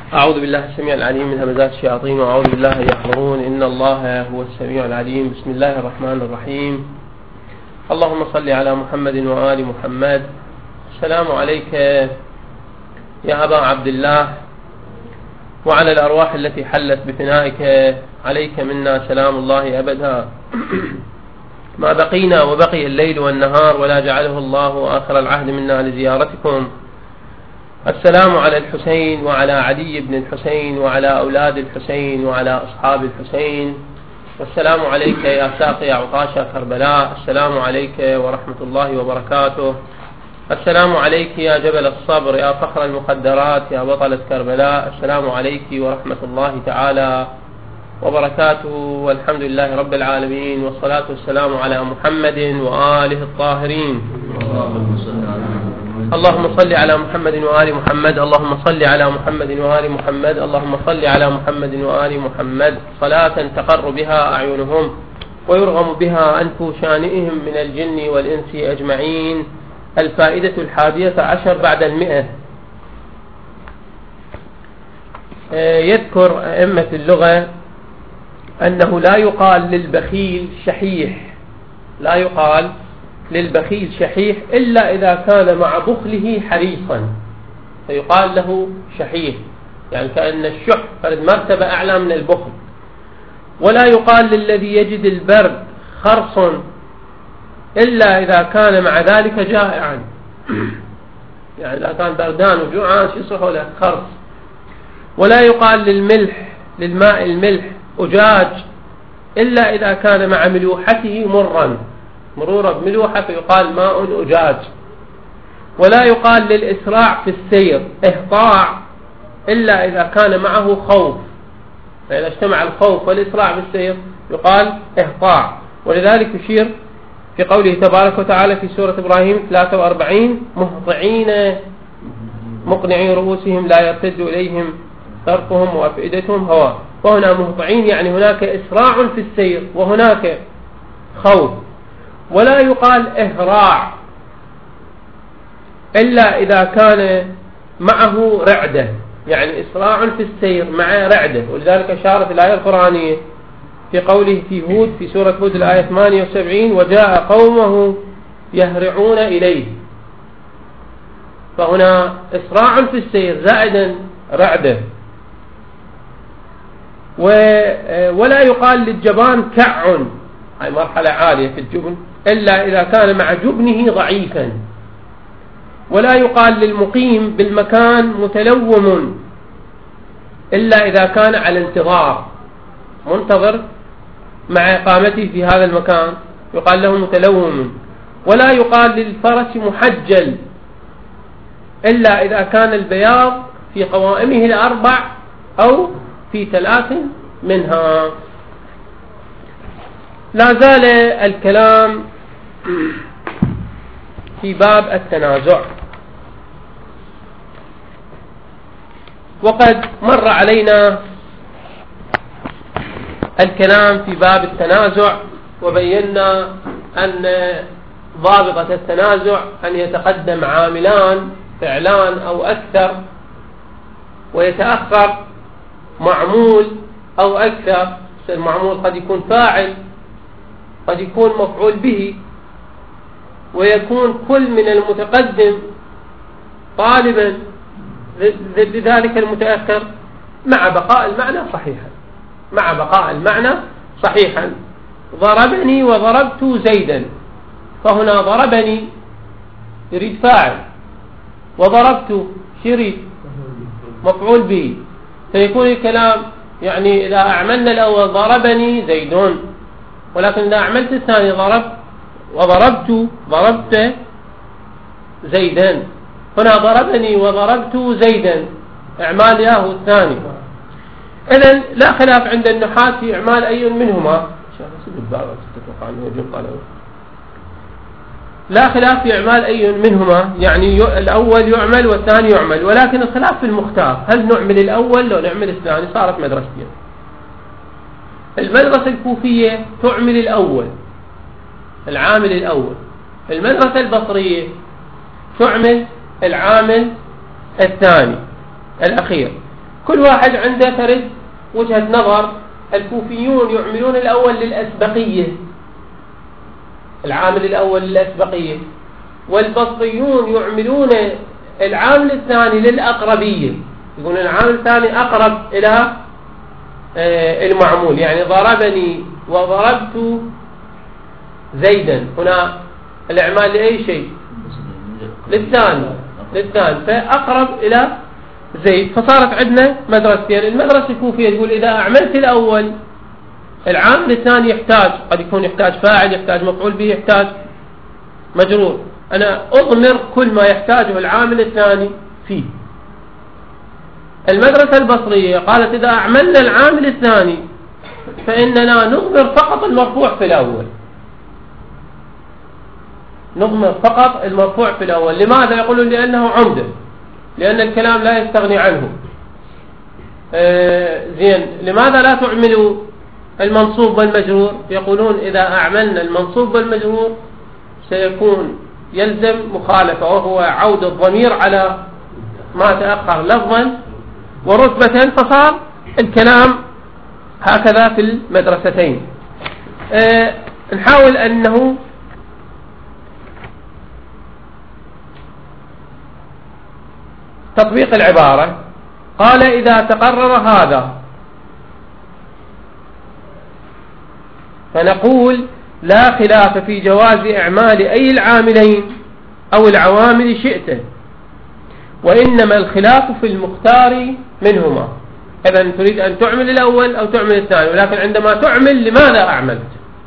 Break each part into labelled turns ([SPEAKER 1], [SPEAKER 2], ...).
[SPEAKER 1] أعوذ بالله السميع العليم من همزات الشياطين وأعوذ بالله أن يحضرون. إن الله هو السميع العليم. بسم الله الرحمن الرحيم. اللهم صل على محمد وآل محمد. السلام عليك يا أبا عبد الله وعلى الأرواح التي حلت بفنائك، عليك منا سلام الله أبدا ما بقينا وبقي الليل والنهار ولا جعله الله آخر العهد منا لزيارتكم. السلام على الحسين وعلى علي بن الحسين وعلى أولاد الحسين وعلى أصحاب الحسين. والسلام عليك يا ساقي عطاشة كربلاء. السلام عليك ورحمة الله وبركاته. السلام عليك يا جبل الصبر، يا فخر المقدرات، يا بطلة كربلاء. السلام عليك ورحمة الله تعالى وبركاته. والحمد لله رب العالمين، والصلاة والسلام على محمد وآله الطاهرين. اللهم صل على محمد وآل محمد. اللهم صل على محمد وآل محمد. اللهم صل على محمد وآل محمد صلاة تقر بها أعينهم ويرغم بها أنف شانئهم من الجن والإنس أجمعين. الفائدة 11 بعد 100. يذكر أئمة اللغة أنه لا يقال للبخيل شحيح، لا يقال للبخيل شحيح إلا إذا كان مع بخله حريصا، فيقال له شحيح، يعني كأن الشح فرد مرتبة أعلى من البخل. ولا يقال للذي يجد البرد خرص إلا إذا كان مع ذلك جائعا، يعني إذا كان بردان وجوعان يصيحوا له خرص. ولا يقال للماء الملح أجاج إلا إذا كان مع ملوحته مرا، مرورا بملوحة فيقال ماء أجاج. ولا يقال للإسراع في السير إهطاع إلا إذا كان معه خوف، فإذا اجتمع الخوف والإسراع في السير يقال إهطاع. ولذلك يشير في قوله تبارك وتعالى في سورة إبراهيم 43 مهطعين مقنعي رؤوسهم لا يرتد إليهم طرفهم وأفئدتهم هواء. وهنا مهطعين يعني هناك إسراع في السير وهناك خوف. ولا يقال إهراع إلا إذا كان معه رعدة، يعني إسراع في السير مع رعدة. ولذلك أشارت الآية القرآنية في قوله في هود في سورة هود الآية 78 وجاء قومه يهرعون إليه، فهنا إسراع في السير زائدا رعدة. ولا يقال للجبان كع، هاي مرحلة عالية في الجبن، إلا إذا كان مع جبنه ضعيفا. ولا يقال للمقيم بالمكان متلوم إلا إذا كان على انتظار، منتظر مع إقامته في هذا المكان يقال له متلوم. ولا يقال للفرس محجل إلا إذا كان البياض في قوائمه الأربع أو في 3 منها. لا زال الكلام في باب التنازع، وقد مر علينا الكلام في باب التنازع وبينا أن ضابطة التنازع أن يتقدم عاملان فعلان أو أكثر ويتأخر معمول أو أكثر. المعمول قد يكون فاعل قد يكون مفعول به، ويكون كل من المتقدم طالبا ضد ذلك المتأخر مع بقاء المعنى صحيحا، مع بقاء المعنى صحيحا. ضربني وضربت زيدا، فهنا ضربني يريد فاعل وضربت يريد مفعول به، فيكون الكلام يعني إذا أعملنا الأول ضربني زيد، ولكن إذا أعملت الثاني ضربت زيدا، هنا ضربني وضربت زيدا إعمال ياهو الثاني. إذن لا خلاف عند النحاة في إعمال أي منهما، لا خلاف في إعمال أي منهما، يعني الأول يعمل والثاني يعمل، ولكن الخلاف في المختار، هل نعمل الأول لو نعمل الثاني؟ صارت مدرستين. المدرسة الكوفية تعمل الأول، العامل الأول. المدرسة البصرية تعمل العامل الثاني الأخير. كل واحد عنده فرد وجهة نظر. الكوفيون يعملون الأول للأسبقية، العامل الأول للأسبقية، والبصريون يعملون العامل الثاني للأقربية، يقولون العامل الثاني أقرب إلى المعمول، يعني ضربني وضربت زيدا، هنا الإعمال لأي شيء؟ للثاني، فأقرب إلى زيد. فصارت عندنا مدرستين. المدرسة الكوفية تقول إذا أعملت الأول العامل الثاني يحتاج، قد يكون يحتاج فاعل، يحتاج مفعول به، يحتاج مجرور، أنا أضمر كل ما يحتاجه العامل الثاني فيه. المدرسة البصرية قالت إذا أعملنا العامل الثاني فإننا نضمر فقط المرفوع في الأول، نضمر فقط المرفوع في الأول. لماذا؟ يقولون لأنه عمدة، لأن الكلام لا يستغني عنه. زين، لماذا لا تعملوا المنصوب والمجرور؟ يقولون إذا أعملنا المنصوب والمجرور سيكون يلزم مخالفة، وهو عود الضمير على ما تأخر لفظا ورتبة، فصار الكلام هكذا في المدرستين. نحاول أنه تطبيق العبارة. قال إذا تقرر هذا فنقول لا خلاف في جواز إعمال أي العاملين أو العوامل شئت، وإنما الخلاف في المختار منهما. إذا تريد أن تعمل الأول أو تعمل الثاني، ولكن عندما تعمل لماذا أعملت؟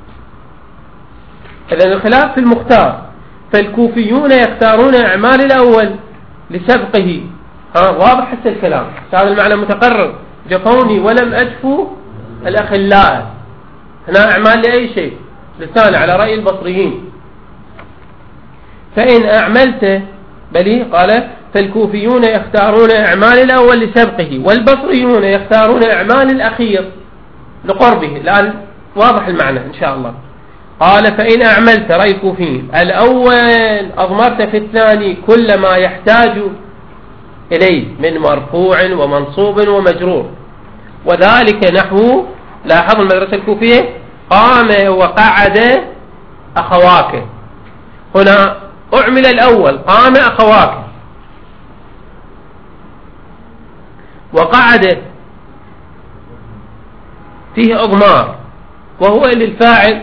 [SPEAKER 1] إذا الخلاف في المختار. فالكوفيون يختارون إعمال الأول لسبقه. واضح حتى الكلام، هذا المعنى متقرر. جفوني ولم أجفوا الأخلاء، هنا أعمال لأي شيء؟ للثاني على رأي البصريين. فإن أعملت بلي قال فالكوفيون يختارون أعمال الأول لسبقه، والبصريون يختارون أعمال الأخير لقربه. الآن واضح المعنى إن شاء الله. قال فإن أعملت، رأي الكوفيين، الأول أضمرت في الثاني كل ما يحتاج إليه من مرفوع ومنصوب ومجرور، وذلك نحو، لاحظوا المدرسة الكوفية، قام وقعد أخواك. هنا أعمل الأول قام أخواك، وقعد فيه أضمار وهو للفاعل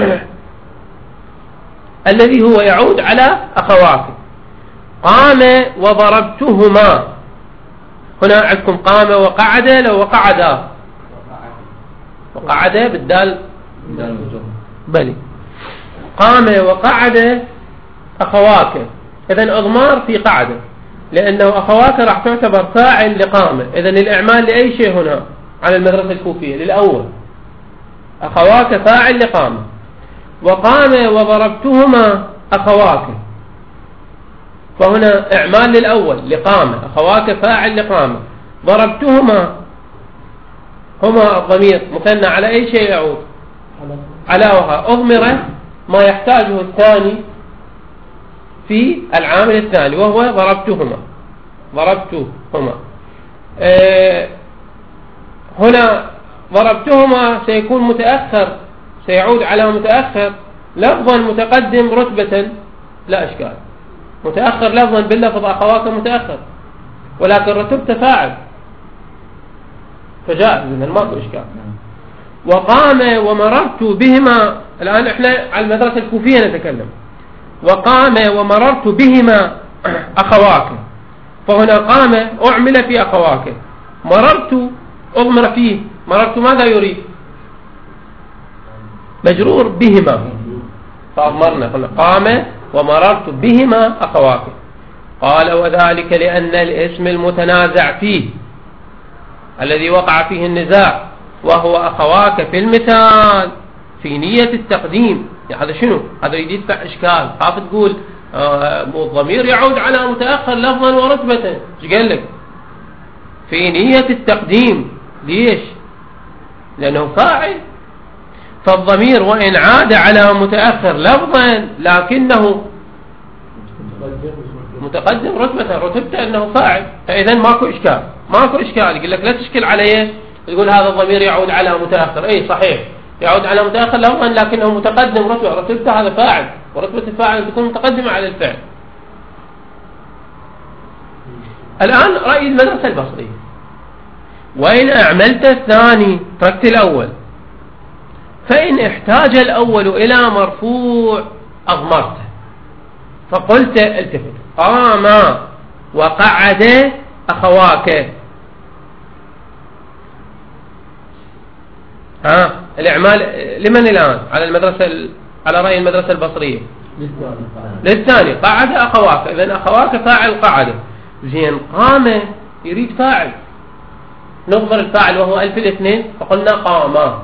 [SPEAKER 1] الذي هو يعود على أخواك. قام وضربتهما، هنا عندكم قام وقعد، لو وقعدا، وقعد بالدال بلي، قام وقعد أخواك. إذن أضمار في قعدة، لأنه أخواك راح تعتبر فاعل لقامة. إذن الإعمال لأي شيء هنا على المدرسة الكوفية؟ للأول، أخواك فاعل لقامة. وقام وضربتهما أخواك، فهنا إعمال للأول لقامة، أخواك فاعل لقامة. ضربتهما، هما الضمير مثنى على أي شيء يعود؟ على وها. أضمر ما يحتاجه الثاني في العامل الثاني وهو ضربتهما. هنا ضربتهما سيكون متأخر، سيعود على متأخر لفظا، متقدم رتبة لا إشكال. متأخر لفظا باللفظ أخواك متأخر، ولكن رتبت فاعل فجاء إذن ماكو إشكال. وقام ومررت بهما، الآن إحنا على المدرسة الكوفية نتكلم. وقام ومررت بهما أخواك، فهنا قام أعمل في أخواك، مررت أضمر فيه. مررت ماذا يريد؟ مجرور بهما، فأضمرنا قلنا قام ومررت بهما أخواك. قال وذلك لأن الاسم المتنازع فيه الذي وقع فيه النزاع وهو أخواك في المثال في نية التقديم. يعني هذا شنو؟ هذا يريد يدفع إشكال. خاف تقول الضمير يعود على متأخر لفظا ورتبة، ايش قال لك؟ في نية التقديم. ليش؟ لأنه فاعل، فالضمير وإن عاد على متأخر لفظا لكنه متقدم رتبة، رتبته أنه فاعل، فإذا ماكو إشكال. ماكو إشكال. يقول لك لا تشكل عليه تقول هذا الضمير يعود على متأخر. أي صحيح يعود على متأخر لفظا لكنه متقدم رتبته هذا فاعل، ورتبة الفاعل تكون متقدمة على الفعل. الآن رأي المدرسة البصرية، وإن أعملت الثاني تركت الأول، فإن احتاج الأول إلى مرفوع أضمرته، فقلت التفت قام وقعد أخواك. الإعمال لمن الآن؟ على المدرسة، على رأي المدرسة البصرية للثاني قعد أخواك. إذن أخواك فاعل قعد. زين قام يريد فاعل، نظهر الفاعل وهو ألف الاثنين فقلنا قام.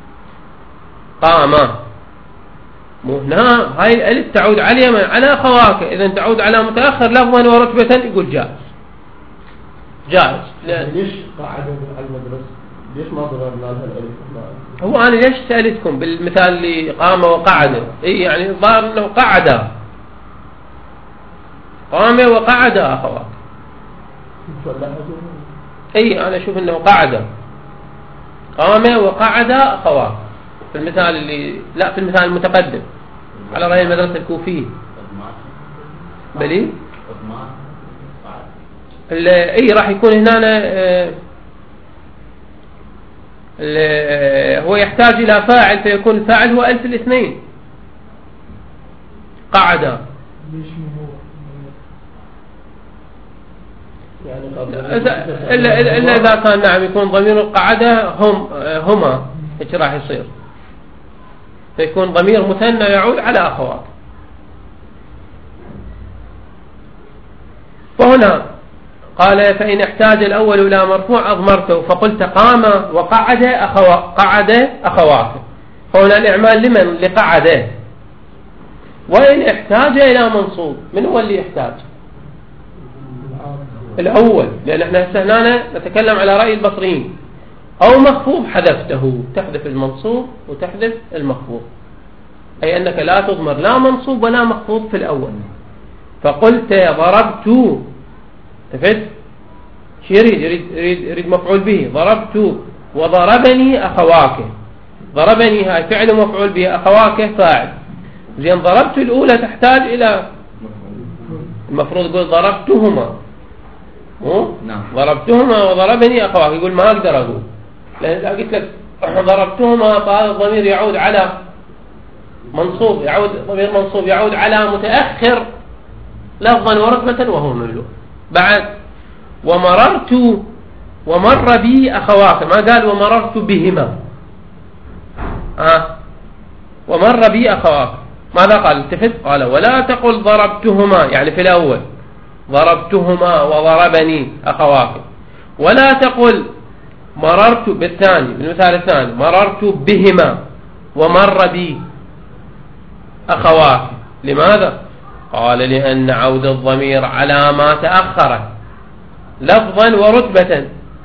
[SPEAKER 1] مو هنا هاي الألف تعود على أخواك، إذن تعود على متأخر لفظا ورتبة يقول جائز.
[SPEAKER 2] ليش قاعد على المدرسة؟ ليش ما ظهرنا لها الألف؟
[SPEAKER 1] هو أنا ليش سألتكم بالمثال اللي قام وقعد؟ إيه يعني ظهر أنه قعد، قام وقعد أخواك. أي أنا أشوف أنه قعد، قام وقعد أخواك في المثال اللي لا في المثال المتقدم على رأي المدرسة الكوفية. بلي أي راح يكون هنا هو يحتاج إلى فاعل، فيكون الفاعل هو ألف الاثنين قعد. إلا إذا كان نعم يكون ضمير القعدة هما إيش راح يصير؟ فيكون ضمير مثنى يعود على أخوات. وهنا قال فإن احتاج الأول إلى مرفوع أضمرته، فقلت قام وقعد أخواك. فهنا الإعمال لمن؟ لقعده. وإن احتاج إلى منصوب، من هو اللي يحتاج؟ الأول، لأن احنا هنا نتكلم على رأي البصريين. أو مخفوض حذفته، تحذف المنصوب وتحذف المخفوض، أي أنك لا تضمر لا منصوب ولا مخفوض في الأول. فقلت ضربت، تفت شو يريد مفعول به، ضربت وضربني أخواك. ضربني هاي فعل مفعول به، أخواك فاعل. زين ضربت الأولى تحتاج إلى المفروض يقول ضربتهما، ضربتهما وضربني أخواك. يقول ما أقدر أقول، لأن إذا قلت لك ضربتهما فهذا الضمير يعود على منصوب، ضمير منصوب يعود على متأخر لفظا ورتبة وهو مملوء. بعد ومررت ومر بي أخواك، ما قال ومررت بهما. ومر بي أخواك ماذا قال؟ التفت قال ولا تقل ضربتهما، يعني في الأول ضربتهما وضربني أخواك، ولا تقل مررت بالثاني، بالمثال الثاني مررت بهما ومر بي أخواك. لماذا؟ قال لأن عود الضمير على ما تأخر لفظا ورتبة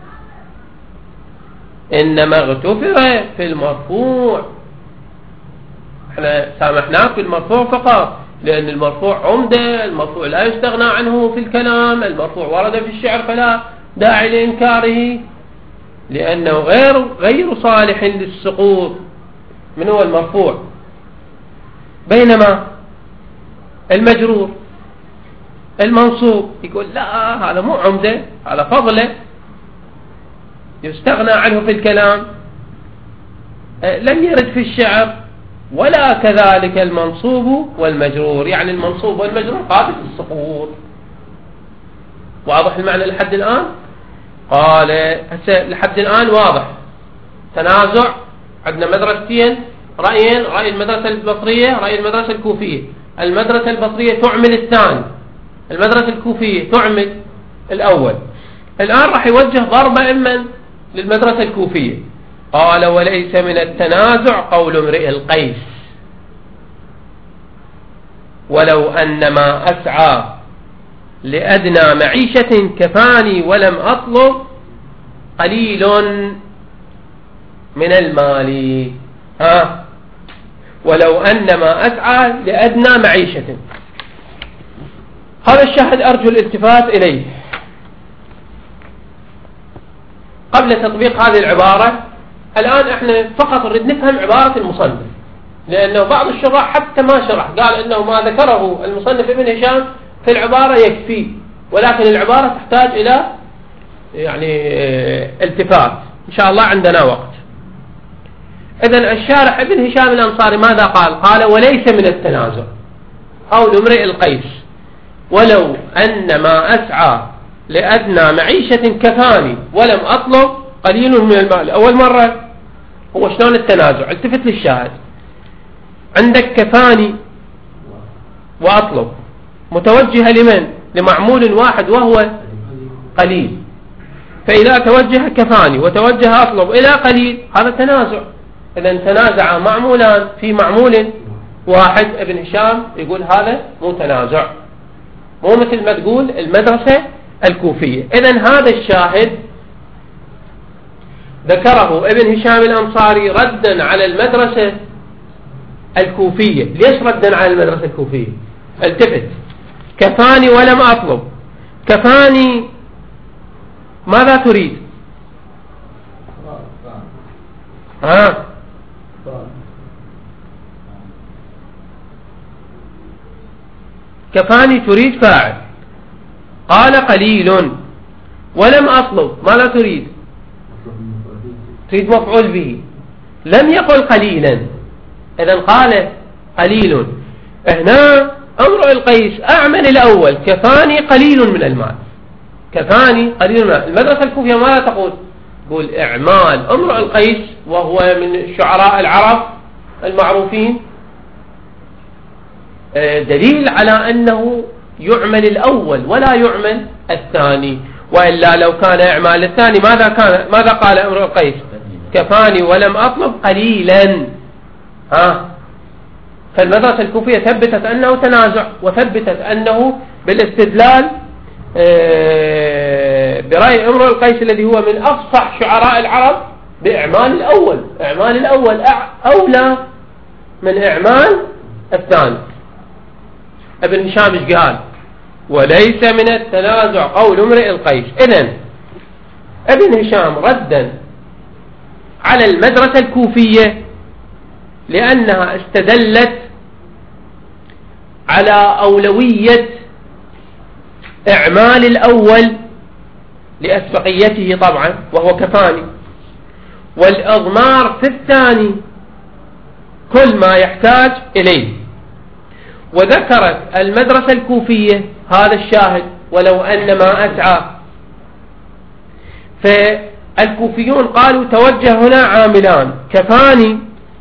[SPEAKER 1] إنما اغتفر في المرفوع. احنا سامحناك في المرفوع فقط، لأن المرفوع عمدة، المرفوع لا يستغنى عنه في الكلام، المرفوع ورد في الشعر فلا داعي لإنكاره، لأنه غير صالح للسقوط. من هو المرفوع؟ بينما المجرور المنصوب يقول لا هذا مو عمدة، على فضله يستغنى عنه في الكلام، لم يرد في الشعر، ولا كذلك المنصوب والمجرور، يعني المنصوب والمجرور قابل للسقوط. واضح المعنى لحد الآن؟ قال هسه لحد الآن واضح. تنازع عندنا مدرستين، رأيين، رأي المدرسة البصرية، رأي المدرسة الكوفية. المدرسة البصرية تعمل الثاني، المدرسة الكوفية تعمل الأول. الآن راح يوجه ضربة إما للمدرسة الكوفية. قال وليس من التنازع قول امرئ القيس ولو أن ما أسعى لأدنى معيشة كفاني ولم أطلب قليل من المال. ولو أن ما أسعى لأدنى معيشة، هذا الشاهد أرجو الالتفات إليه. قبل تطبيق هذه العبارة. الآن احنا فقط نريد نفهم عبارة المصنف، لأنه بعض الشراح حتى ما شرح، قال إنه ما ذكره المصنف ابن هشام في العبارة يكفي، ولكن العبارة تحتاج إلى يعني التفات. إن شاء الله عندنا وقت. إذن الشارح ابن هشام الأنصاري ماذا قال؟ قال: وليس من التنازع قول امرئ القيس ولو أن ما أسعى لأدنى معيشة كفاني ولم أطلب قليل من المال. أول مرة هو شلون التنازع؟ التفت للشاهد. عندك كفاني وأطلب متوجهة لمن؟ لمعمول واحد وهو قليل. فإذا توجه كفاني وتوجه أطلب إلى قليل هذا تنازع. إذا تنازع معمولان في معمول واحد. ابن هشام يقول هذا مو تنازع، مو مثل ما تقول المدرسة الكوفية. إذا هذا الشاهد ذكره ابن هشام الأنصاري ردا على المدرسة الكوفية. ليش ردا على المدرسة الكوفية؟ التفت. كفاني ولم أطلب. كفاني ماذا تريد؟ كفاني تريد فاعل. قال قليل. ولم أطلب ماذا تريد؟ تريد مفعول به. لم يقل قليلا، إذن قال قليل. هنا امرؤ القيس أعمل الأول كفاني قليل من المال. كفاني قليل من المال. المدرسة الكوفية ماذا تقول؟ تقول إعمال امرؤ القيس وهو من شعراء العرب المعروفين دليل على أنه يعمل الأول ولا يعمل الثاني، وإلا لو كان إعمال الثاني ماذا قال امرؤ القيس؟ كفاني ولم أطلب قليلا. فالمدرسة الكوفية ثبتت أنه تنازع، وثبتت أنه بالاستدلال برأي امرؤ القيس الذي هو من أفصح شعراء العرب بإعمال الأول. إعمال الأول أولى من إعمال الثاني. ابن هشام ايش قال؟ وليس من التنازع قول امرئ القيس. إذن ابن هشام ردا على المدرسة الكوفية لأنها استدلت على أولوية إعمال الأول لأسبقيته طبعا وهو كفاني، والإضمار في الثاني كل ما يحتاج إليه. وذكرت المدرسة الكوفية هذا الشاهد ولو أن ما أسعى. فالكوفيون قالوا توجه هنا عاملان كفاني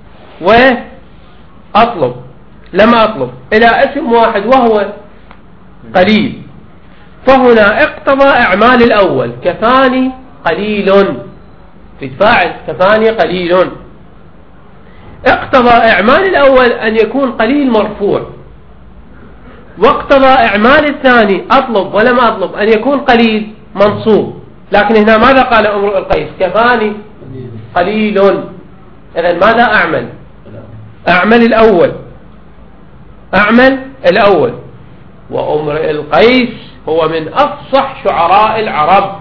[SPEAKER 1] وأطلب، لم أطلب، إلى اسم واحد وهو قليل. فهنا اقتضى إعمال الأول كفاني قليل في فاعل كفاني قليل. اقتضى إعمال الأول أن يكون قليل مرفوع، واقتضى إعمال الثاني أطلب ولم أطلب أن يكون قليل منصوب. لكن هنا ماذا قال امرؤ القيس؟ كفاني قليل. إذن ماذا أعمل؟ أعمل الأول، أعمل الأول. وامرؤ القيس هو من أفصح شعراء العرب،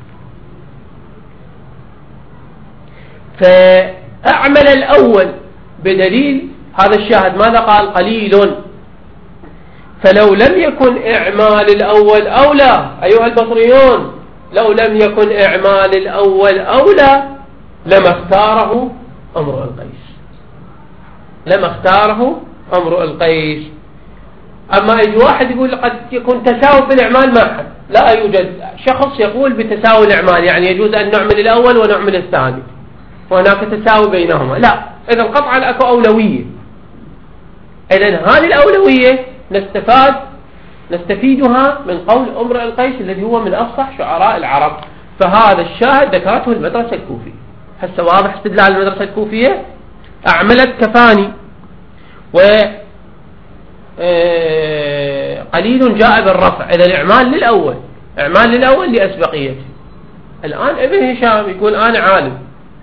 [SPEAKER 1] فأعمل الأول بدليل هذا الشاهد. ماذا قال؟ قليل. فلو لم يكن إعمال الأول أولى أيها البصريون، لو لم يكن إعمال الأول أولى لما اختاره امرؤ القيس، لما اختاره امرؤ القيس. أما يجي واحد يقول قد يكون تساوي في الإعمال، ما حد، لا يوجد شخص يقول بتساوي الإعمال، يعني يجوز أن نعمل الأول ونعمل الثاني وهناك تساوي بينهما، لا. إذن قطعا أكو أولوية. إذن هذه الأولوية نستفيدها من قول امرؤ القيس الذي هو من أفصح شعراء العرب. فهذا الشاهد ذكرته المدرسة الكوفية. هسه واضح استدلال المدرسة الكوفية؟ أعملت كفاني قليل جاء بالرفع. إذا الإعمال للأول، إعمال للأول لأسبقيته. الآن ابن هشام يقول أنا عالم،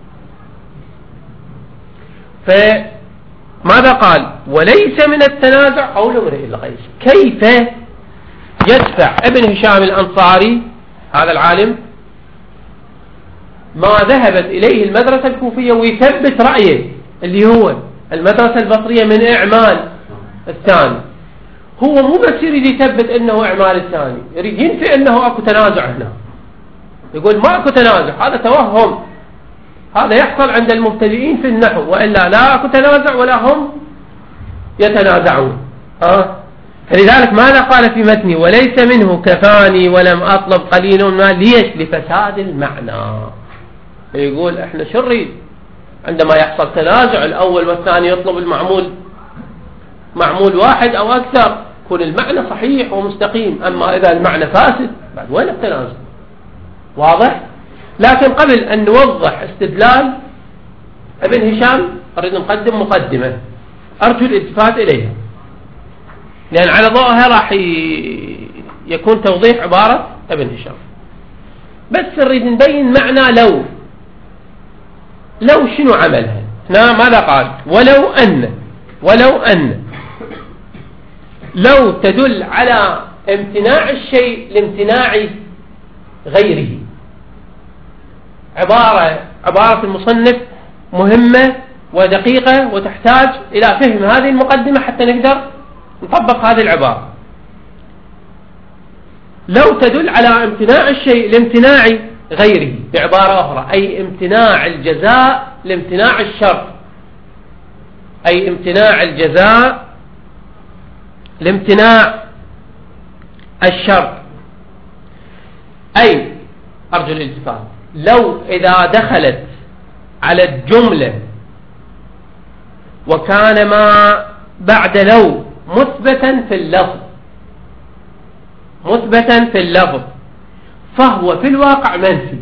[SPEAKER 1] فماذا قال؟ وليس من التنازع قول امرئ القيس. كيف يدفع ابن هشام الأنصاري هذا العالم ما ذهبت إليه المدرسة الكوفية ويثبت رأيه اللي هو المدرسة البصرية من إعمال الثاني. هو مو بس يريد يثبت أنه إعمال الثاني، يريد ينفي أنه أكو تنازع هنا، يقول ما أكو تنازع، هذا توهم، هذا يحصل عند المبتدئين في النحو، وإلا لا أكو تنازع ولا هم يتنازعون. فلذلك ماذا قال في متني؟ وليس منه كفاني ولم أطلب قليل ما ليش لفساد المعنى. يقول احنا شو نريد عندما يحصل تنازع الأول والثاني يطلب المعمول معمول واحد أو أكثر، يكون المعنى صحيح ومستقيم. أما إذا المعنى فاسد بعد وين التنازع؟ واضح؟ لكن قبل أن نوضح استدلال ابن هشام أريد نقدم مقدمة أرجو الالتفات إليها، لأن على ضوءها راح يكون توضيح عبارة ابن هشام. بس نريد نبين معنى لو شنو عملها هنا. ماذا قال؟ ولو أن لو تدل على امتناع الشيء لامتناع غيره. عبارة المصنف مهمة ودقيقة وتحتاج إلى فهم هذه المقدمة حتى نقدر نطبق هذه العبارة. لو تدل على امتناع الشيء لامتناع غيره، بعبارة أخرى أي امتناع الجزاء لامتناع الشرط، أي امتناع الجزاء لامتناع الشرط. أي أرجو الالتفات، لو إذا دخلت على الجملة وكان ما بعد لو مثبتا في اللفظ فهو في الواقع منفي،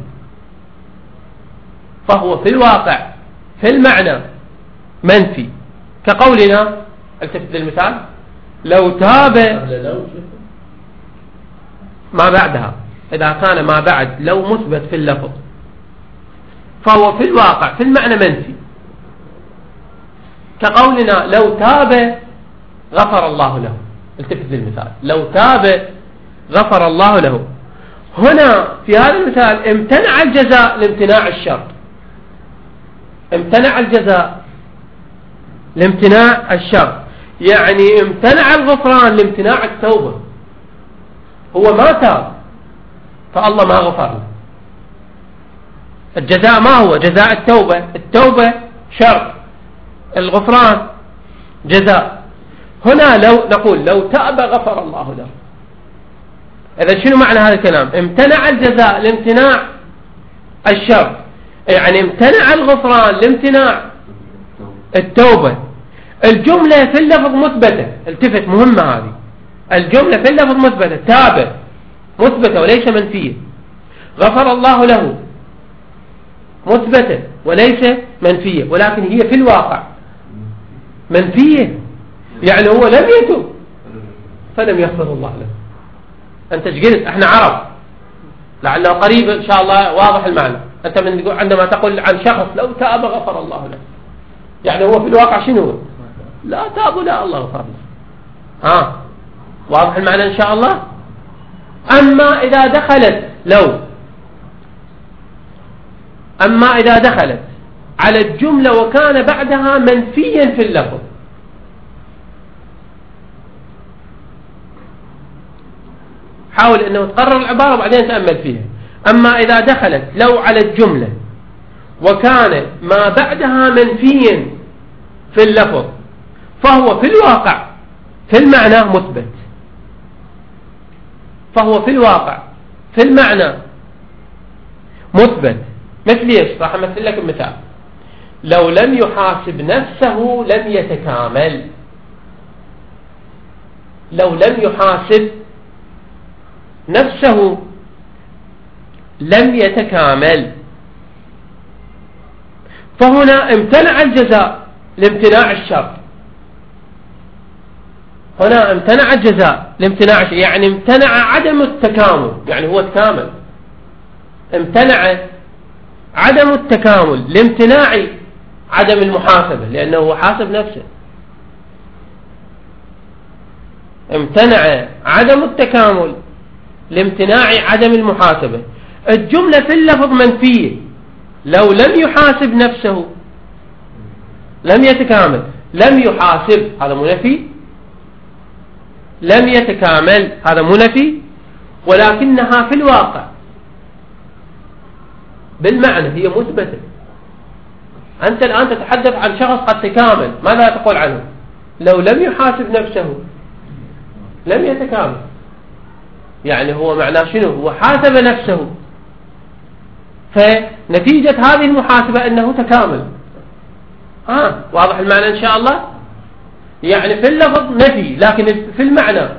[SPEAKER 1] فهو في الواقع في المعنى منفي. كقولنا التفت للمثال لو تاب ما بعدها، إذا كان ما بعد لو مثبت في اللفظ فهو في الواقع في المعنى منفي. كقولنا لو تاب غفر الله له، التفت للمثال لو تاب غفر الله له. هنا في هذا المثال امتنع الجزاء لامتناع الشرط، امتنع الجزاء لامتناع الشرط، يعني امتنع الغفران لامتناع التوبة. هو ما تاب فالله ما غفر له. الجزاء ما هو؟ جزاء التوبة، التوبة شرط، الغفران جزاء. هنا لو نقول لو تاب غفر الله له، إذا شنو معنى هذا الكلام؟ امتنع الجزاء لامتناع الشرط، يعني امتنع الغفران لامتناع التوبة. الجملة في اللفظ مثبتة، التفت مهمة هذه، الجملة في اللفظ مثبتة، تاب مثبتة وليس منفية، غفر الله له مثبتة وليس منفية، ولكن هي في الواقع منفية، يعني هو لم يتوب فلم يغفر الله له. أنت قلت احنا عرب لعله قريب إن شاء الله واضح المعنى. أنت عندما تقول عن شخص لو تاب غفر الله له، يعني هو في الواقع شنو؟ لا تاب لا الله غفر له. واضح المعنى إن شاء الله. أما إذا دخلت على الجملة وكان بعدها منفيا في اللفظ، حاول أنه تقرر العبارة وبعدين تأمل فيها. أما إذا دخلت لو على الجملة وكان ما بعدها منفيا في اللفظ فهو في الواقع في المعنى مثبت، فهو في الواقع في المعنى مثبت. مثل ايش؟ راح امثل لك مثال. لو لم يحاسب نفسه لم يتكامل، لو لم يحاسب نفسه لم يتكامل. فهنا امتنع الجزاء لامتناع الشرط، هنا امتنع الجزاء لامتناع الشرط، يعني امتنع عدم التكامل، يعني هو تكامل، امتنع عدم التكامل لامتناع عدم المحاسبة لأنه هو حاسب نفسه. امتنع عدم التكامل لامتناع عدم المحاسبة. الجملة في اللفظ منفية، لو لم يحاسب نفسه لم يتكامل. لم يحاسب هذا منفي، لم يتكامل هذا منفي، ولكنها في الواقع بالمعنى هي مثبتة. أنت الآن تتحدث عن شخص قد تكامل، ماذا تقول عنه؟ لو لم يحاسب نفسه لم يتكامل، يعني هو معناه شنو؟ هو حاسب نفسه، فنتيجة هذه المحاسبة أنه تكامل. واضح المعنى إن شاء الله؟ يعني في اللفظ نفي، لكن في المعنى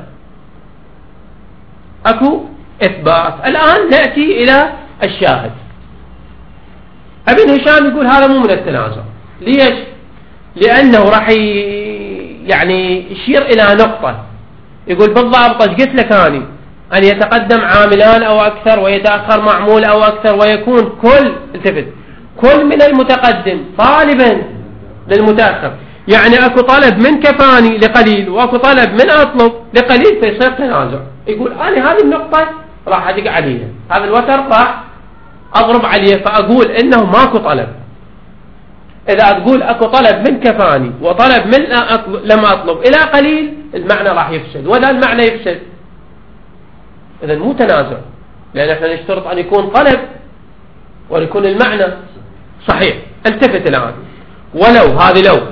[SPEAKER 1] أكو إثبات. الآن نأتي إلى الشاهد. ابن هشام يقول هذا مو من التنازع. ليش؟ لأنه راح يعني يشير إلى نقطة، يقول بالضبط ايش قلت لك أني أن يتقدم عاملان أو أكثر ويتأخر معمول أو أكثر، ويكون كل من المتقدم طالبا للمتأخر. يعني أكو طلب من كفاني لقليل وأكو طلب من أطلب لقليل، فيصير تنازع. يقول أنا هذه النقطة راح أدق عليها، هذا الوتر راح أضرب عليه، فأقول إنه ماكو طلب. إذا تقول أكو طلب من كفاني وطلب من لم أطلب إلى قليل، المعنى راح يفسد، وإذا المعنى يفسد إذن مو تنازع، لأن احنا نشترط أن يكون طلب ويكون المعنى صحيح. التفت الآن، ولو هذه لو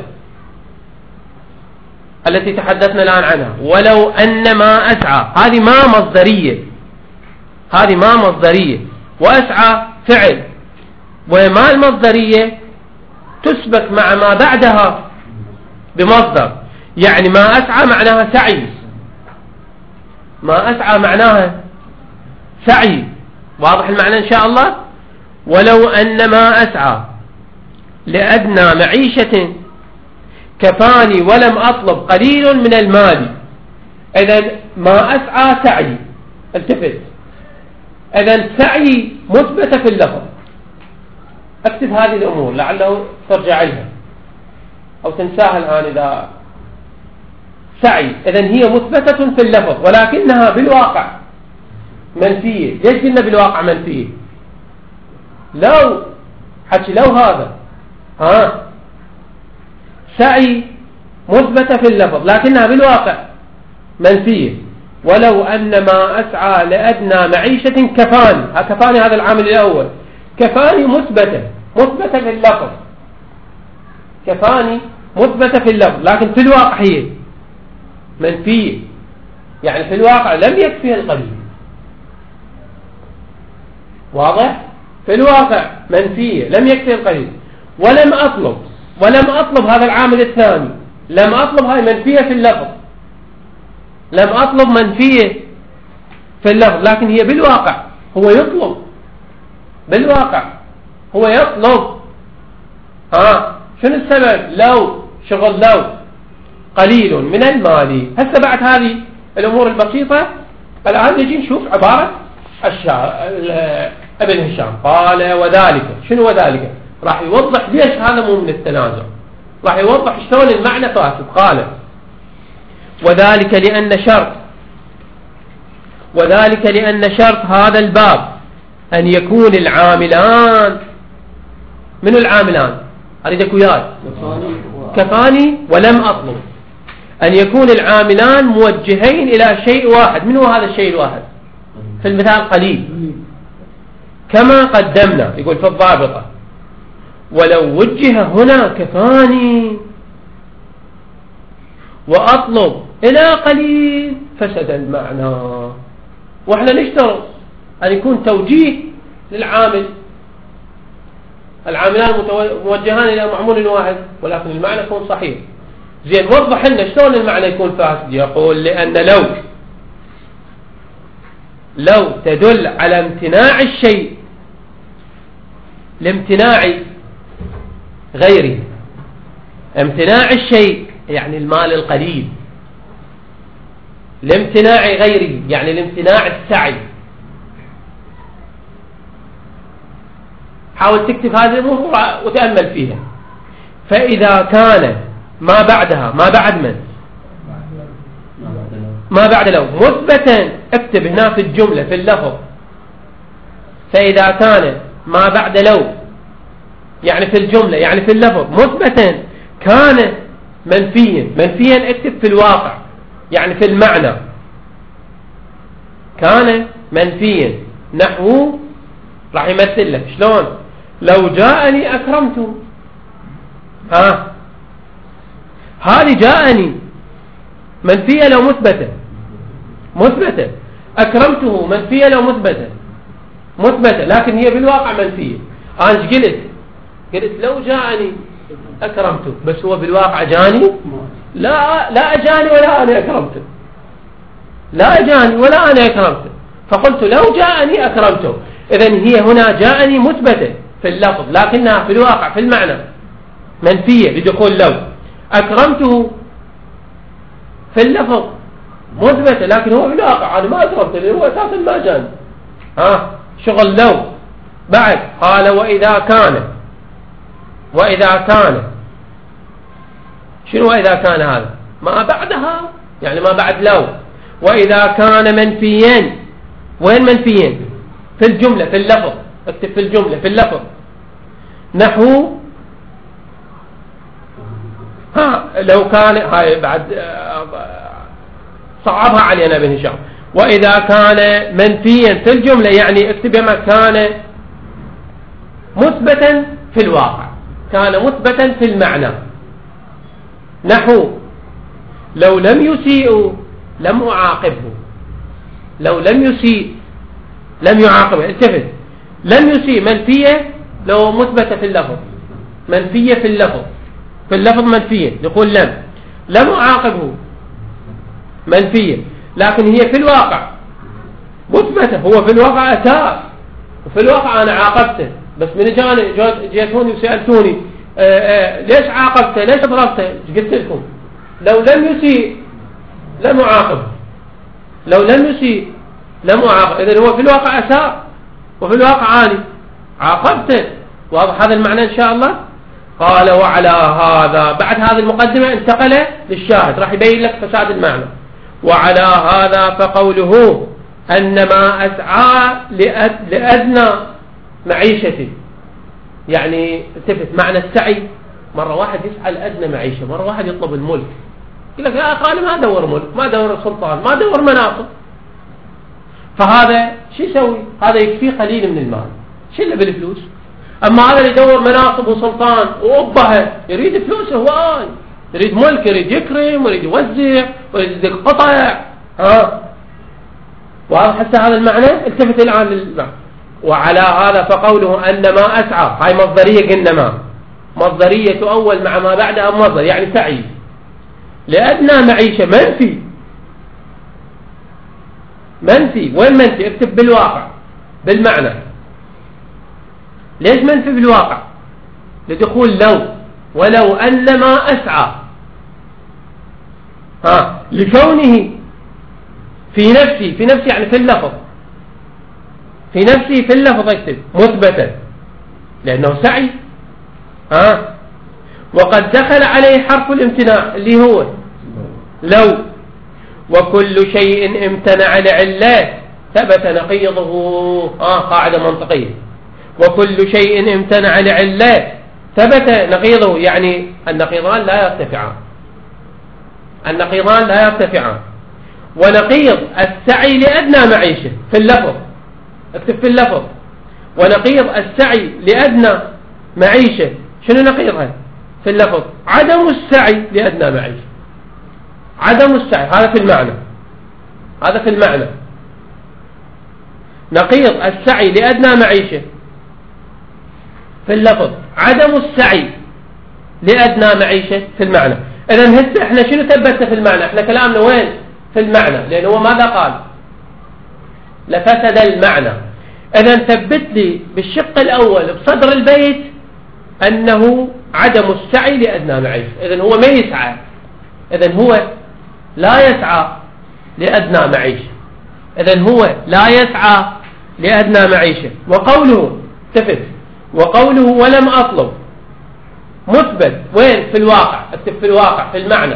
[SPEAKER 1] التي تحدثنا الآن عنها، ولو أن ما أسعى، هذه ما مصدرية، هذه ما مصدرية، وأسعى فعل، وما المصدرية تسبك مع ما بعدها بمصدر. يعني ما أسعى معناها سعي، ما أسعى معناها سعي. واضح المعنى إن شاء الله؟ ولو أن ما أسعى لأدنى معيشة كفاني ولم أطلب قليل من المال. إذن ما أسعى سعي، التفت. إذن سعي مثبتة في اللفظ. اكتب هذه الأمور لعله ترجع لها أو تنساها الآن إذا سعي. إذن هي مثبتة في اللفظ ولكنها بالواقع منفية. ليش قلنا بالواقع منفية؟ لو حكي لو هذا سعي مثبتة في اللفظ لكنها بالواقع منفية. ولو أن ما أسعى لأدنى معيشة كفاني، كفاني هذا العامل الأول، كفاني مثبتة في اللفظ، كفاني مثبتة في اللفظ، لكن في الواقع هي منفية. يعني في الواقع لم يكفي القليل. واضح؟ في الواقع منفية لم يكفي القليل. ولم أطلب هذا العامل الثاني، لم أطلب هاي منفية في اللفظ، لم أطلب منفية في اللفظ، لكن هي بالواقع هو يطلب، بالواقع هو يطلب. شنو السبب؟ لو شغل لو قليل من المال. هسه بعد هذه الأمور البسيطة الآن نجي نشوف عبارة ابن هشام. قال وذلك، شنو وذلك؟ راح يوضح ليش هذا مو من التنازع، راح يوضح شلون المعنى فاسد. قال وذلك لأن شرط هذا الباب أن يكون العاملان، من العاملان؟ أريدك وياي كفاني ولم أطلب، أن يكون العاملان موجهين إلى شيء واحد. من هو هذا الشيء الواحد؟ في المثال قليل كما قدمنا. يقول في الضابطة ولو وجه هنا كفاني وأطلب إلى قليل فسد المعنى. وإحنا نشترط أن يكون توجيه للعامل، العاملان موجهان إلى معمول واحد، ولكن المعنى يكون صحيح. زين وضح لنا شلون المعنى يكون فاسد. يقول لأن لو تدل على امتناع الشيء لامتناع غيره. امتناع الشيء يعني المال القليل، لامتناع غيره يعني لامتناع السعي. حاول تكتب هذه الأمور وتأمل فيها. فإذا كان ما بعدها، ما بعد من؟ ما بعد لو مثبتا، اكتب هنا في الجملة في اللفظ. فإذا كان ما بعد لو يعني في الجملة يعني في اللفظ مثبتا كان منفيا اكتب في الواقع يعني في المعنى كان منفيا نحو راح يمثل لك شلون لو جاءني أكرمته هذه جاءني منفية لو مثبتة أكرمته منفية لو مثبتة لكن هي بالواقع منفية. أنا قلت لو جاءني أكرمته بس هو بالواقع جاني لا أجاني ولا أنا أكرمته فقلت لو جاءني أكرمته. إذن هي هنا جاءني مثبتة في اللفظ لكنها في الواقع في المعنى منفية لدخول لو. أكرمته في اللفظ مثبتة لكن هو في الواقع أنا ما أكرمته لأنه هو أساسا ما جاني. شغل لو. بعد قال وإذا كان شنو وإذا كان هذا ما بعدها يعني ما بعد لو. وإذا كان منفيا وين منفيا في الجملة في اللفظ اكتب في الجملة في اللفظ نحو لو كان هاي بعد صعبها علينا ابن هشام. وإذا كان منفيا في الجملة يعني اكتب ما كان مثبتا في الواقع كان مثبتا في المعنى نحو لو لم يسيء لم أعاقبه. لو لم يسيء لم يعاقبه التفت لم يسيء منفية لو مثبتة في اللفظ منفية في اللفظ منفية يقول لم أعاقبه منفية لكن هي في الواقع مثبتة. هو في الواقع أساء وفي الواقع أنا عاقبته بس من جيتوني وسألتوني ليش عاقبته ليش ضربته قلت لكم لو لم يسيء لم أعاقبه إذن هو في الواقع أساء وفي الواقع أنا عاقبته. واضح هذا المعنى إن شاء الله. قال وعلى هذا بعد هذه المقدمة انتقل للشاهد راح يبين لك فساد المعنى. وعلى هذا فقوله أنما أسعى لأدنى معيشته يعني التفت معنى السعي مرة واحد يسعى لأدنى معيشة مرة واحد يطلب الملك يقول لك يا أخي أنا ما أدور ملك ما أدور سلطان ما أدور مناصب. فهذا شو يسوي هذا يكفيه قليل من المال شو اللي بالفلوس. أما هذا اللي يدور مناصب وسلطان وأبها يريد فلوسه هو يريد ملك يريد يكرم ويريد يوزع ويريد يدق قطع واضح حتى هذا المعنى. التفت الآن للمعنى. وعلى هذا فقوله أنما أسعى هاي مصدرية قلنا مصدرية تؤول مع ما بعدها مصدر يعني سعي لأدنى معيشة منفي وين منفي اكتب بالواقع بالمعنى. ليش منفي بالواقع لدخول لو ولو أنما أسعى لكونه في نفسي يعني في اللفظ في نفسي في اللفظ اكتب مثبتا لأنه سعي وقد دخل عليه حرف الامتناع اللي هو لو. وكل شيء امتنع لعله ثبت نقيضه قاعدة منطقية. وكل شيء امتنع لعله ثبت نقيضه يعني النقيضان لا يرتفعان. ونقيض السعي لأدنى معيشة في اللفظ اكتب في اللفظ. ونقيض السعي لأدنى معيشة شنو نقيضها في اللفظ عدم السعي لأدنى معيشة. عدم السعي هذا في المعنى نقيض السعي لأدنى معيشة في اللفظ عدم السعي لأدنى معيشة في المعنى. إذن هسه احنا شنو ثبتنا في المعنى احنا كلامنا وين في المعنى لأنه هو ماذا قال لفسد المعنى. إذن ثبت لي بالشق الأول بصدر البيت أنه عدم السعي لأدنى معيشة. إذن هو ما يسعى إذن هو لا يسعى لأدنى معيشة. إذن هو لا يسعى لأدنى معيشة. وقوله تفت وقوله ولم أطلب مثبت وين في الواقع اكتب في الواقع في المعنى.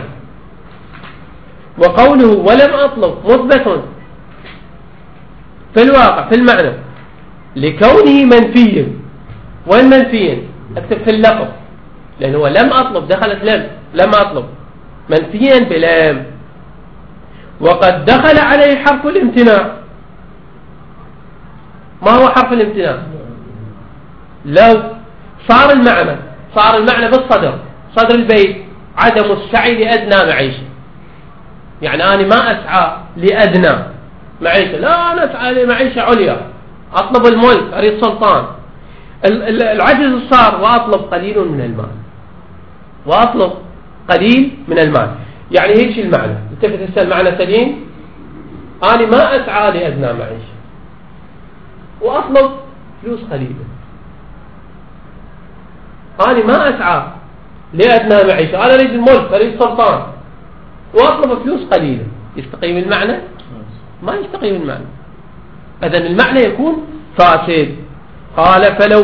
[SPEAKER 1] وقوله ولم أطلب مثبت في الواقع في المعنى لكونه منفيا. وين منفيا اكتب في اللفظ، لأنه هو لم أطلب، دخلت لم أطلب منفيا بلام، وقد دخل عليه حرف الامتناع. ما هو حرف الامتناع؟ لو صار المعنى بالصدر، صدر البيت عدم السعي لأدنى معيشة، يعني أنا ما أسعى لأدنى معيشة، لا أنا أسعى لمعيشة عليا، أطلب الملك، أريد سلطان. العجز صار وأطلب قليل من المال، يعني هيك المعنى. التفت هسه المعنى سليم، أنا ما أسعى لأدنى معيشة وأطلب فلوس قليلة. أنا ما أسعى لأدنى معيشة، أنا أريد الملك، أريد سلطان، وأطلب فلوس قليلة. يستقيم المعنى؟ ما يستقيم المعنى. إذن المعنى يكون فاسد. قال فلو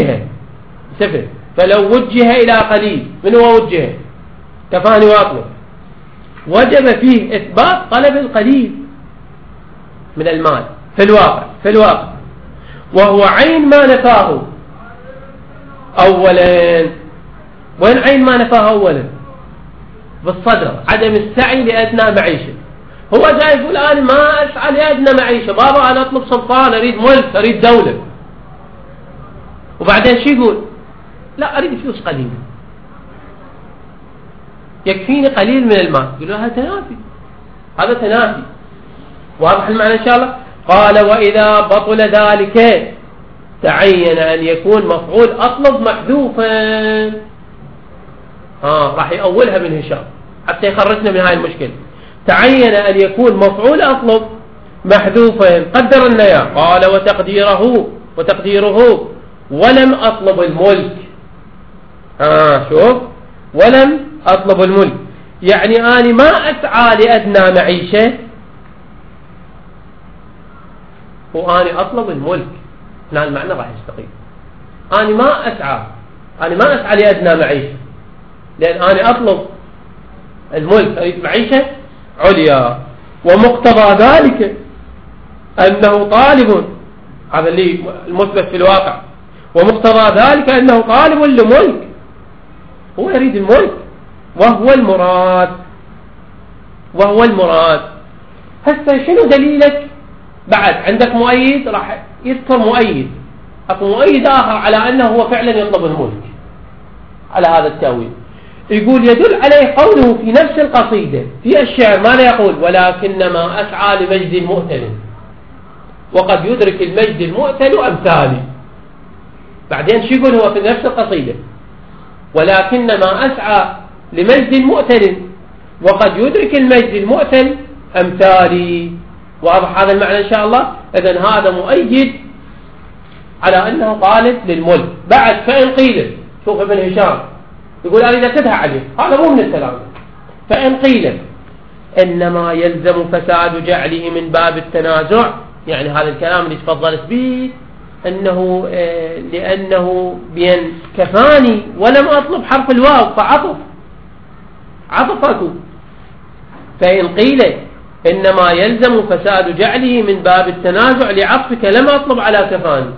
[SPEAKER 1] وجه إلى قليل، من هو وجه؟ كفاني وأطلب، وجب فيه إثبات طلب القليل من المال في الواقع، وهو عين ما نفاه أولا. وين عين ما نفاه أولا؟ بالصدر، عدم السعي لأدنى معيشة. هو جاي يقول أنا ما أسعى لأدنى معيشة، بابا أنا أطلب سلطان، أريد ملك، أريد دولة. وبعدين شو يقول؟ لا، أريد فلوس قليلة، يكفيني قليل من المال. يقول هذا تنافي. واضح المعنى إن شاء الله؟ قال وإذا بطل ذلك تعين أن يكون مفعول أطلب محذوفا. راح يأولها من هشام حتى يخرجنا من هاي المشكلة. تعين أن يكون مفعول أطلب محذوفا، قدر لنا قال وتقديره ولم أطلب الملك. شوف، ولم أطلب الملك يعني أنا ما أسعى لأدنى معيشة وأنا أطلب الملك. هنا المعنى راح يستقيم. أنا ما أسعى لأدنى معيشة، لأن أنا أطلب الملك، أريد معيشة عليا. ومقتضى ذلك أنه طالب، هذا اللي المثبت في الواقع، ومقتضى ذلك أنه طالب لملك، هو يريد الملك وهو المراد. هسه شنو دليلك؟ بعد عندك مؤيد، راح يذكر مؤيد، أكو مؤيد آخر على أنه هو فعلا يطلب الملك على هذا التأويل. يقول يدل عليه قوله في نفس القصيدة في الشعر، ماذا يقول؟ ولكنما أسعى لمجد المؤتل وقد يدرك المجد المؤتل أمثالي. بعدين شو يقول هو في نفس القصيدة؟ ولكنما أسعى لمجد المؤتل وقد يدرك المجد المؤتل أمثالي. واضح هذا المعنى إن شاء الله؟ إذن هذا مؤيد على أنه طالب للملك. بعد فإن قيل، شوف ابن هشام يقول أريد أكدها عليه، هذا مو من الكلام. فإن قيل إنما يلزم فساد جعله من باب التنازع، يعني هذا الكلام اللي تفضلت به أنه لأنه بين كفاني ولم أطلب حرف الواو فعطفته. فإن قيل إنما يلزم فساد جعله من باب التنازع لعطفك لم أطلب على كفاني،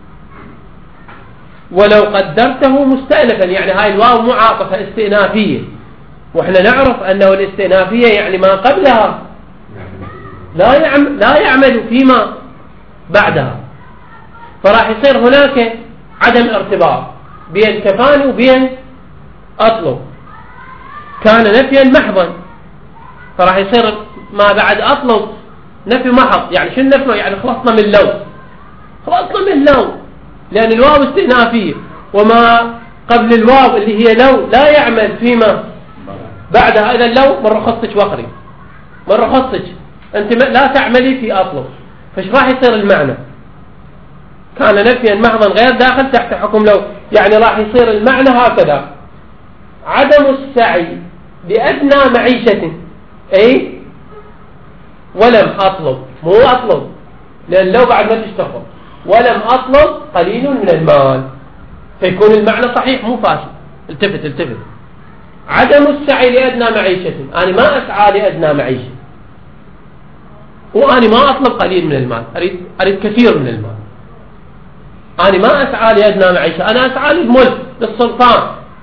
[SPEAKER 1] ولو قدرته مستأنفا، يعني هاي الواو معاطفة استئنافية، وإحنا نعرف أنه الاستئنافية يعني ما قبلها لا يعمل فيما بعدها، فراح يصير هناك عدم ارتباط بين كفاني وبين أطلب. كان نفيا محضا، فراح يصير ما بعد أطلب نفي محض. يعني شو النفي؟ يعني خلصنا من اللو، لأن الواو استئنافية، وما قبل الواو اللي هي لو لا يعمل فيما بعدها. إذا لو من رخصتك وقري، من رخصتك أنت لا تعملي في أطلب، فش راح يصير المعنى؟ كان نفيا محضا غير داخل تحت حكم لو، يعني راح يصير المعنى هكذا: عدم السعي لأدنى معيشة، أي ولم أطلب، مو أطلب لأن لو بعد ما تشتغل، ولم أطلب قليل من المال، فيكون المعنى صحيح مو فاسد. التفت. عدم السعي لأدنى معيشة، أنا ما أسعى لأدنى معيشة، وأنا ما أطلب قليل من المال، أريد كثير من المال. أنا ما أسعى لأدنى معيشة، أنا أسعى للملك للسلطان.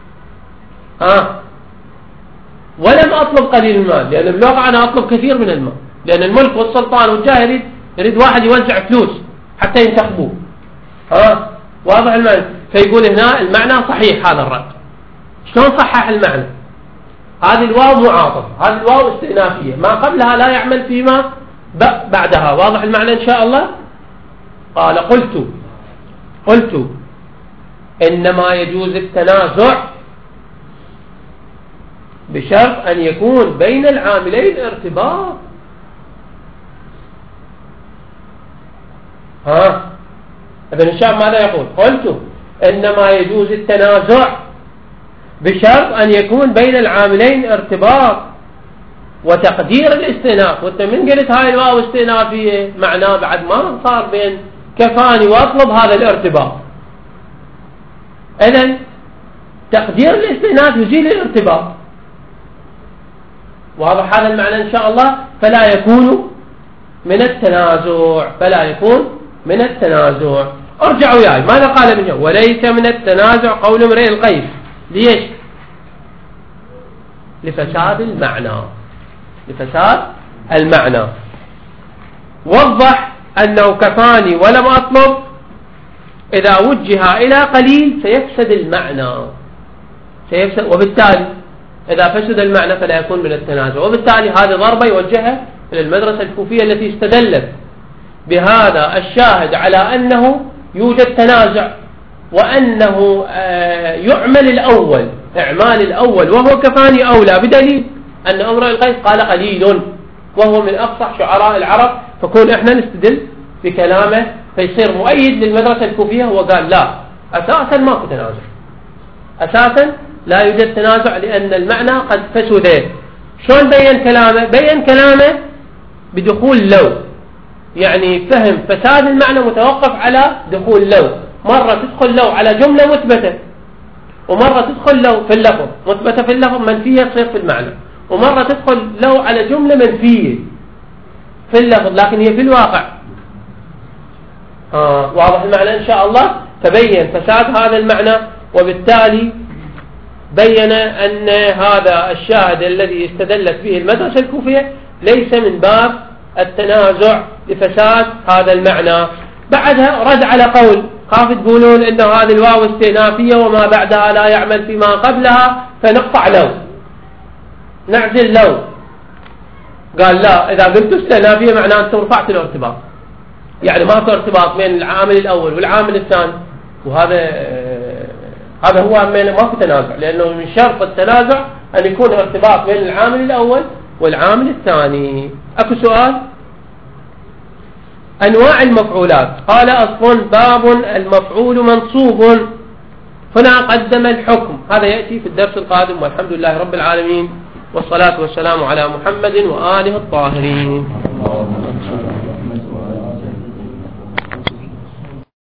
[SPEAKER 1] ولم أطلب قليل المال، لأن بالواقع أنا أطلب كثير من المال، لأن الملك والسلطان والجاه يريد واحد يوزع فلوس حتى ينتخبوه. واضح المعنى؟ فيقول هنا المعنى صحيح هذا الرد. شلون صحح المعنى؟ هذه الواو معاطفة، هذه الواو استئنافية، ما قبلها لا يعمل فيما بعدها. واضح المعنى إن شاء الله؟ قال قلت إنما يجوز التنازع بشرط أن يكون بين العاملين ارتباط. ابن هشام ماذا يقول؟ قلت إنما يجوز التنازع بشرط أن يكون بين العاملين ارتباط وتقدير الاستئناف. وانت من قلت هاي الواو استئنافية معناه بعد ما صار بين كفاني واطلب هذا الارتباط. إذن تقدير الاستئناف يزيل الارتباط. واضح هذا المعنى إن شاء الله؟ فلا يكون من التنازع. ارجعوا وياي ماذا قال ابن هشام؟ وليس من التنازع قول امرئ القيس. ليش؟ لفساد المعنى. وضح أنه كفاني ولم أطلب إذا وجه إلى قليل سيفسد المعنى، وبالتالي إذا فسد المعنى فلا يكون من التنازع. وبالتالي هذه ضربة يوجهها إلى المدرسة الكوفية التي استدلت بهذا الشاهد على أنه يوجد تنازع، وأنه يعمل إعمال الأول وهو كفاني أولى، بدليل أن امرئ القيس قال قليل وهو من أفصح شعراء العرب، فكون إحنا نستدل بكلامه فيصير مؤيد للمدرسة الكوفية. وقال لا، أساسا ماكو تنازع، أساسا لا يوجد تنازع لأن المعنى قد فسد. شلون بين كلامه بدخول لو، يعني فهم فساد المعنى متوقف على دخول لو. مرة تدخل لو على جملة مثبتة، ومرة تدخل لو في اللفظ مثبتة في اللفظ منفية تصير في المعنى، ومرة تدخل لو على جملة منفية في اللفظ لكن هي في الواقع. واضح المعنى إن شاء الله؟ تبين فساد هذا المعنى، وبالتالي بين أن هذا الشاهد الذي استدلت به المدرسة الكوفية ليس من باب التنازع لفساد هذا المعنى. بعدها رد على قول خاف تقولون إن هذه الواو استئنافية وما بعدها لا يعمل فيما قبلها فنقطع لو، نعزل لو. قال لا، إذا قلت استئنافية معناه أنتم رفعت الارتباط، يعني ماكو ارتباط بين العامل الأول والعامل الثاني، هذا هو ماكو تنازع، لأنه من شرط التنازع أن يكون ارتباط بين العامل الأول والعامل الثاني. أكو سؤال؟ أنواع المفعولات. قال أصل باب المفعول منصوب، هنا قدم الحكم. هذا يأتي في الدرس القادم، والحمد لله رب العالمين، والصلاة والسلام على محمد وآله الطاهرين.